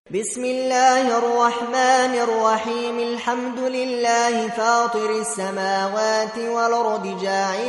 بسم الله الرحمن الرحيم. الحمد لله فاطر السماوات والأرض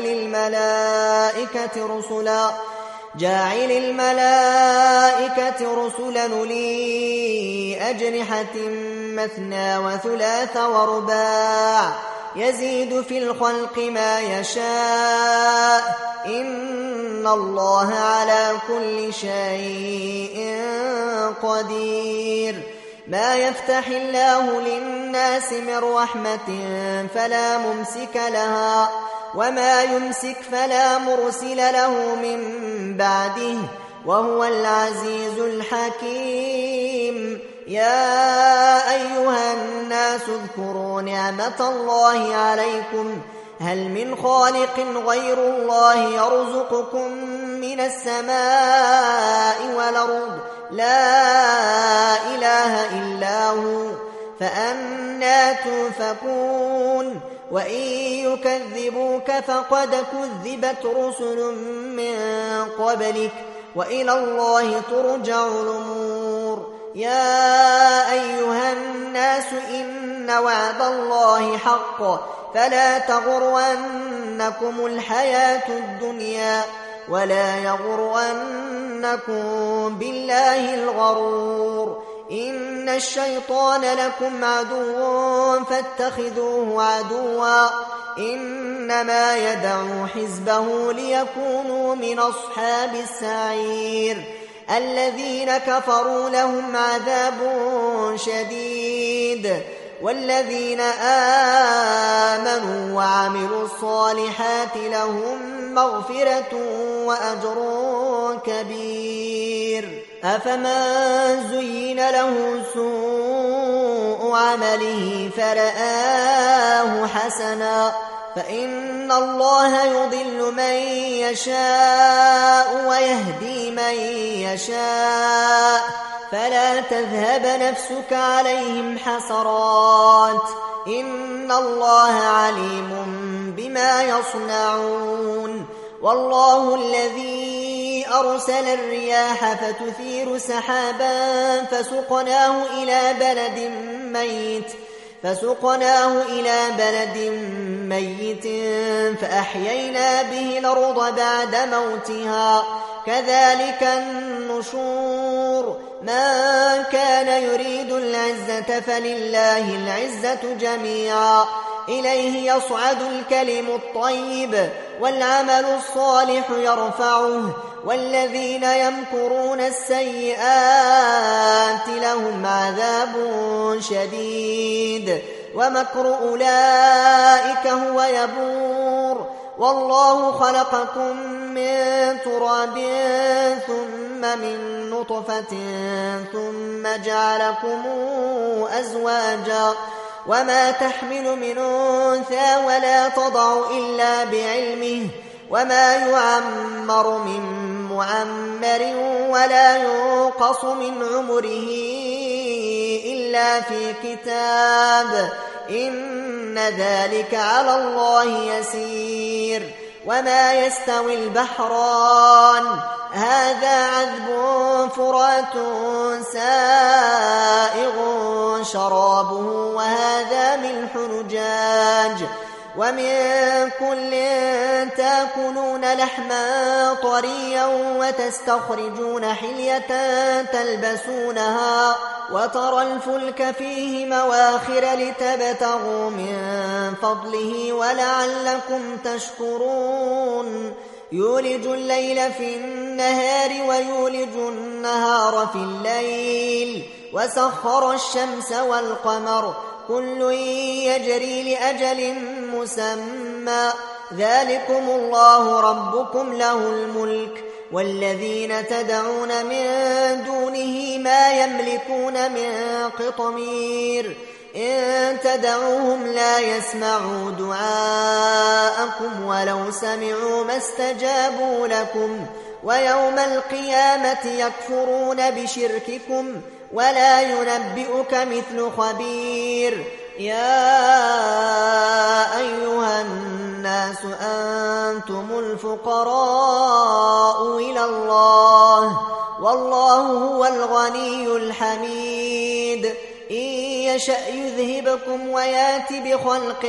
جاعل الملائكة رسلا أولي أجنحة مثنى وثلاث ورباع يزيد في الخلق ما يشاء إن الله على كل شيء قدير. ما يفتح الله للناس من رحمة فلا ممسك لها وما يمسك فلا مرسل له من بعده وهو العزيز الحكيم. يا أيها الناس اذكروا نعمة الله عليكم هل من خالق غير الله يرزقكم من السماء والأرض لا إله إلا هو فأنى تؤفكون. وإن يكذبوك فقد كذبت رسل من قبلك وإلى الله ترجع الأمور. يا أيها الناس إن وعد الله حق فلا تغرنكم الحياة الدنيا ولا يغرنكم بالله الغرور. إن الشيطان لكم عدو فاتخذوه عدوا إنما يدعو حزبه ليكونوا من أصحاب السعير. الذين كفروا لهم عذاب شديد والذين آمنوا وعملوا الصالحات لهم مغفرة وأجر كبير. أفمن زين له سوء عمله فرآه حسنا فإن الله يضل من يشاء ويهدي من يشاء فلا تذهب نفسك عليهم حسرات إن الله عليم بما يصنعون. والله الذي أرسل الرياح فتثير سحابا فسقناه إلى بلد ميت فأحيينا به الأرض بعد موتها كذلك النشور. من كان يريد العزة فلله العزة جميعا إليه يصعد الكلم الطيب والعمل الصالح يرفعه والذين يمكرون السيئات لهم عذاب شديد ومكر أولئك هو يبور. والله خلقكم من تراب ثم من نطفة ثم جعلكم أزواجا وما تحمل من أنثى ولا تضع إلا بعلمه وما يعمر من معمر ولا ينقص من عمره إلا في كتاب إن ذلك على الله يسير. وما يستوي البحران هذا عذب فرات سائغ شرابه وهذا ملح نجاج ومن كل تاكلون لحما طريا وتستخرجون حلية تلبسونها وترى الفلك فيه مواخر لتبتغوا من فضله ولعلكم تشكرون. يولج الليل في النهار ويولج النهار في الليل وسخر الشمس والقمر كل يجري لأجل مسمى ذلكم الله ربكم له الملك والذين تدعون من دونه ما يملكون من قطمير إن تدعوهم لا يسمعوا دعاءكم ولو سمعوا ما استجابوا لكم ويوم القيامة يكفرون بشرككم ولا ينبئك مثل خبير. يا أيها الناس أنتم الفقراء إلى الله والله هو الغني الحميد. إن يشأ يذهبكم ويات بخلق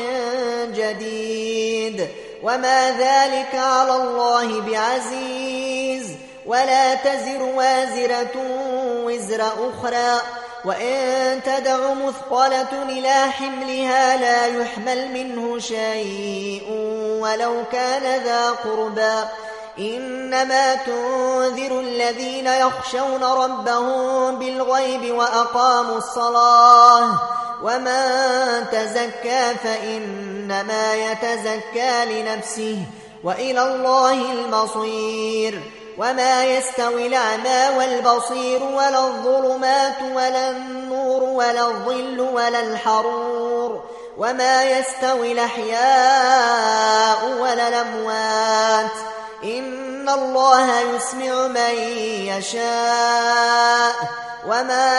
جديد وما ذلك على الله بعزيز. ولا تزر وازرة وزر أخرى وإن تدع مثقلة إلى حملها لا يحمل منه شيء ولو كان ذا قربى. إنما تنذر الذين يخشون ربهم بالغيب وأقاموا الصلاة. ومن تزكى فإنما يتزكى لنفسه وإلى الله المصير. وما يستوي الأعمى والبصير ولا الظلمات ولا النور ولا الظل ولا الحرور. وما يستوي الأحياء ولا الأموات. إن الله يسمع من يشاء وما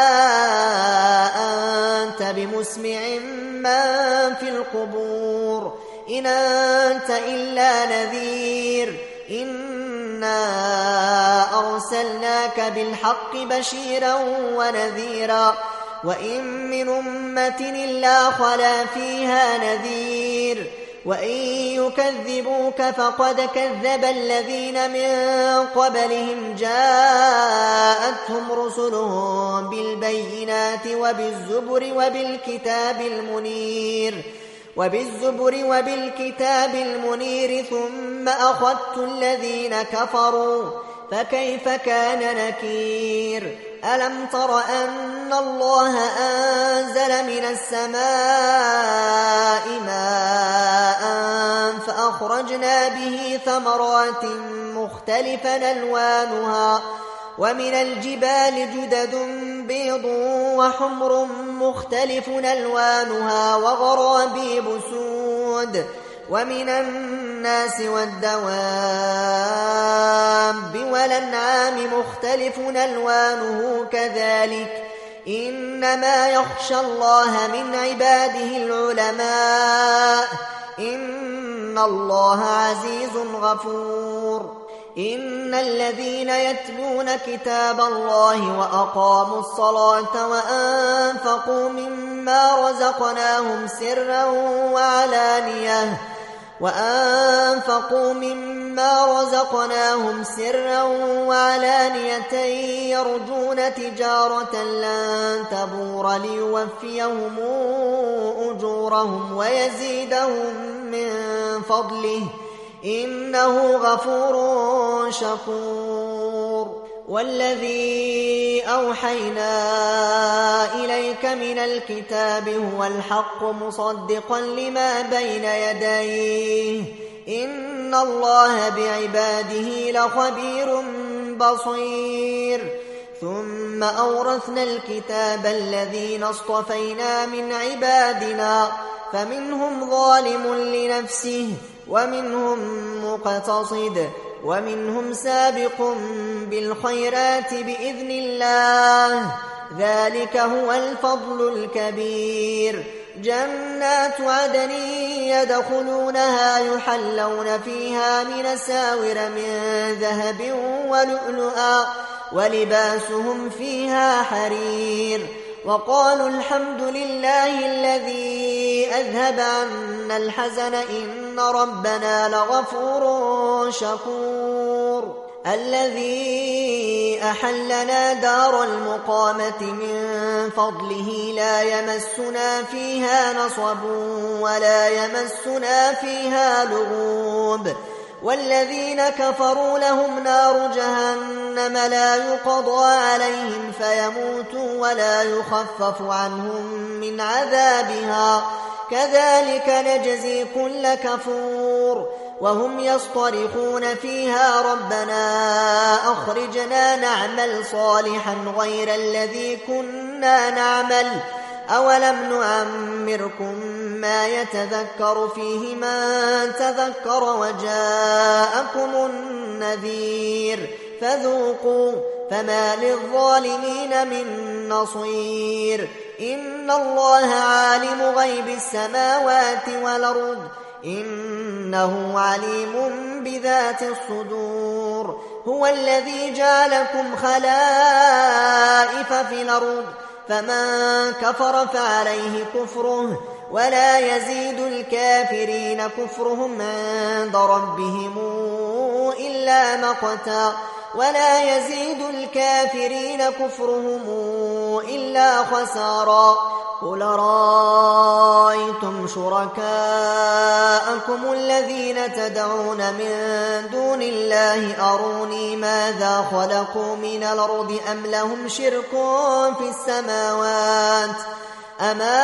أنت بمسمع من في القبور إن أنت إلا نذير. إنا أرسلناك بالحق بشيرا ونذيرا وإن من أمة إلا خلا فيها نذير. وإن يكذبوك فقد كذب الذين من قبلهم جاءتهم رسلهم بالبينات وبالكتاب المنير ثم أخذت الذين كفروا فكيف كان نكير. ألم تر أن الله أنزل من السماء ماء فأخرجنا به ثمرات مختلفا ألوانها ومن الجبال جدد بيض وحمر مختلف ألوانها وغرابيب سود ومن الناس والدواب والأنعام مختلف ألوانه كذلك. إنما يخشى الله من عباده العلماء. إن الله عزيز غفور. إن الذين يتلون كتاب الله وأقاموا الصلاة وأنفقوا مما رزقناهم سرا وعلانية يرجون تجارة لن تبور ليوفيهم أجورهم ويزيدهم من فضله إنه غفور شكور. والذي أوحينا إليك من الكتاب هو الحق مصدقا لما بين يديه. إن الله بعباده لخبير بصير. ثم أورثنا الكتاب الذين اصطفينا من عبادنا فمنهم ظالم لنفسه ومنهم مقتصد ومنهم سابق بالخيرات بإذن الله. ذلك هو الفضل الكبير. جنات عدن يدخلونها يحلون فيها من أساور من ذهب ولؤلؤا ولباسهم فيها حرير. وقالوا الحمد لله الذي أذهب عنا الحزن إن ربنا لغفور شكور. الذي أحلنا دار المقامة من فضله لا يمسنا فيها نصب ولا يمسنا فيها لغوب. والذين كفروا لهم نار جهنم لا يقضى عليهم فيموتوا ولا يخفف عنهم من عذابها كذلك نجزي كل كفور. وهم يصطرخون فيها ربنا أخرجنا نعمل صالحا غير الذي كنا نعمل أولم نعمركم ما يتذكر فيه من تذكر وجاءكم النذير فذوقوا فما للظالمين من نصير. إن الله عالم غيب السماوات والأرض إنه عليم بذات الصدور. هو الذي جعلكم خلائف في الأرض فمن كفر فعليه كفره ولا يزيد الكافرين كفرهم عند ربهم إلا مقتا ولا يزيد الكافرين كفرهم إلا خسارا قل رأيتم شركاءكم الذين تدعون من دون الله أروني ماذا خلقوا من الأرض أم لهم شرك في السماوات أما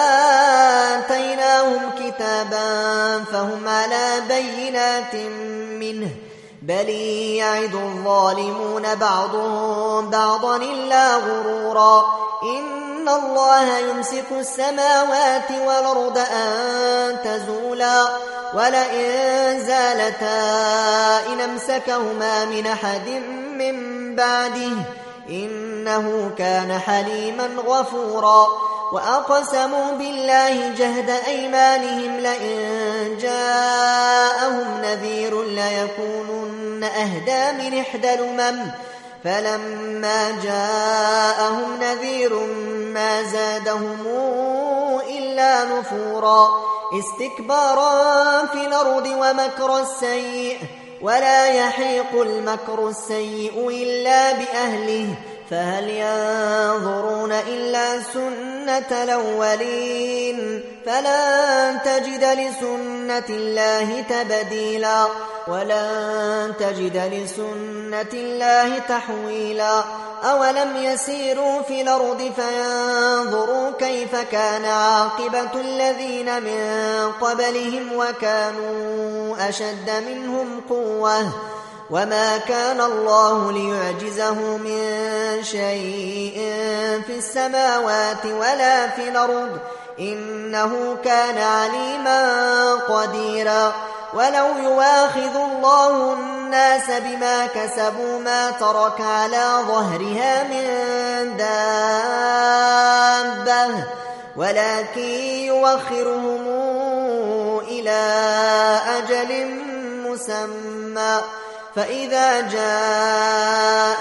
آتيناهم كتابا فهم على بينات منه بل يعد الظالمون بعضهم بعضا إلا غرورا إن الله يمسك السماوات والأرض أن تزولا ولئن زالتا إن أمسكهما من أحد من بعده إنه كان حليما غفورا وأقسموا بالله جهد أيمانهم لئن جاءهم نذير ليكونن أهدى من إحدى الأمم فلما جاءهم نذير ما زادهم إلا نفورا استكبارا في الأرض ومكر السيء ولا يحيق المكر السيء إلا بأهله فهل ينظرون إلا سنة الأولين فلن تجد لسنة الله تبديلا ولن تجد لسنة الله تحويلا أولم يسيروا في الأرض فينظروا كيف كان عاقبة الذين من قبلهم وكانوا أشد منهم قوة وما كان الله ليعجزه من شيء في السماوات ولا في الأرض إنه كان عليما قديرا ولو يواخذ الله الناس بما كسبوا ما ترك على ظهرها من دابة ولكن يوخرهم إلى أجل مسمى فإذا جاء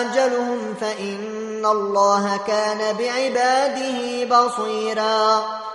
أجلهم فإن الله كان بعباده بصيرا